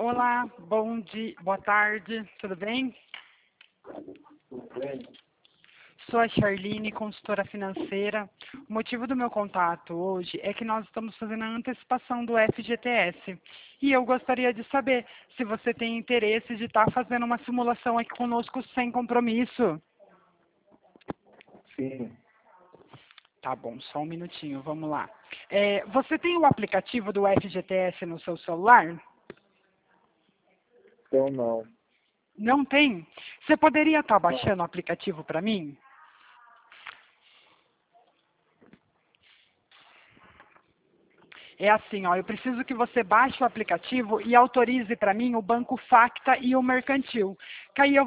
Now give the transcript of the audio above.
Olá, bom dia, boa tarde, tudo bem? Tudo bem? Sou a Charline, consultora financeira. O motivo do meu contato hoje é que nós estamos fazendo a antecipação do FGTS. E eu gostaria de saber se você tem interesse de estar fazendo uma simulação aqui conosco sem compromisso. Sim, Tá bom, só um minutinho, vamos lá. Você tem o aplicativo do FGTS no seu celular? então não. Não tem? Você poderia estar baixando o aplicativo para mim? É assim, ó, eu preciso que você baixe o aplicativo e autorize para mim o Banco Facta e o Mercantil. Que aí eu